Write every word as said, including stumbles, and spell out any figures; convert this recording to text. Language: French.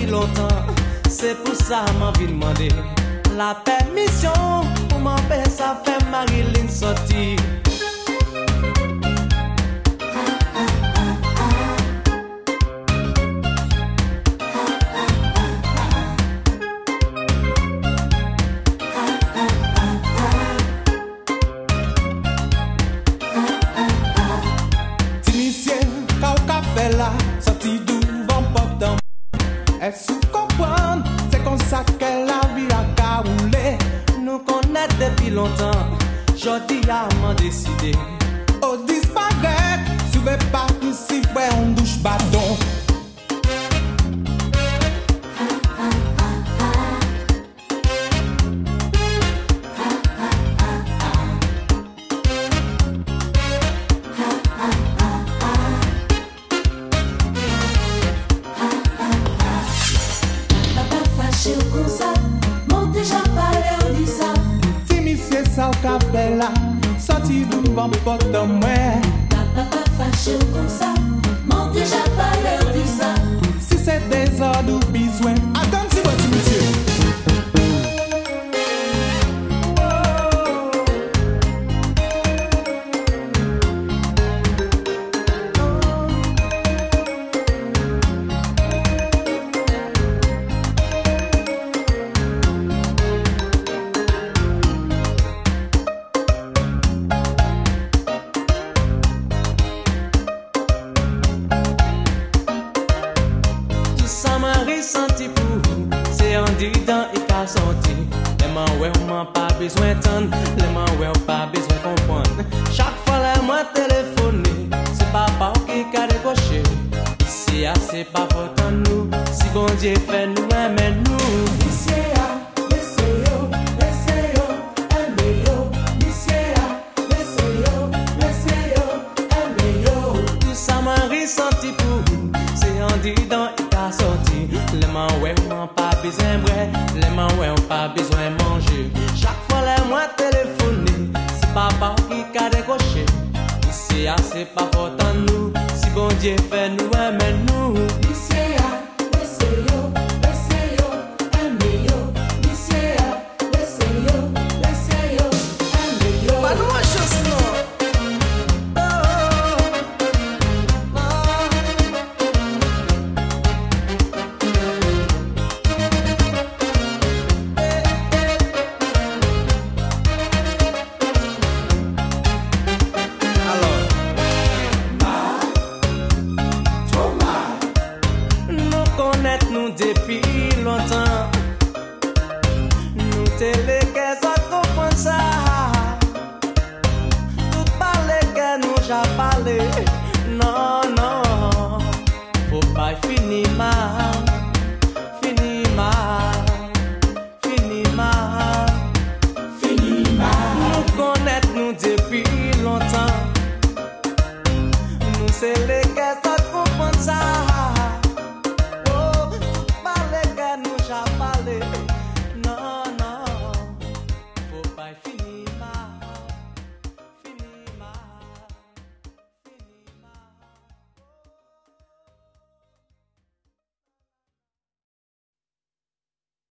depuis longtemps. C'est pour ça m'en vie demander la permission pour m'empêcher ça fait Marilyn sortir. Sorti devant portant. Est-ce que comprendre? C'est comme ça que la vie a caroulé. Nous connaissons depuis longtemps. Jodi a m'en décidé. Oh disparaître, souvez pas ici ouais on douche bâton. Ça au café là, sorti devant porte moi. Papa fâché comme ça, m'ont déjà parlé de ça. Si c'est des ordres ou besoin, attends si voici monsieur. Ressenti pour c'est en dedans et qu'à sortir. Les mains ouais on m'a pas besoin d'entendre, les mains ouais on pas besoin comprendre. Chaque fois les moi téléphoner, c'est papa qui a décoché. Ici c'est pas faute en nous, si bon Dieu fait nous aimer nous. Ici laissez yo, laissez yo, aimez yo. Ici laissez yo, laissez yo, aimez yo. Tout ça m'a ressenti pour c'est en dedans et qu'à sortir. Les mains ouais on pas besoin vrai, les mains ouais on pas besoin manger. Chaque fois les moi téléphoner, c'est papa qui a décoché. Ici c'est pas faute en nous, si bon Dieu fait nous aimer nous.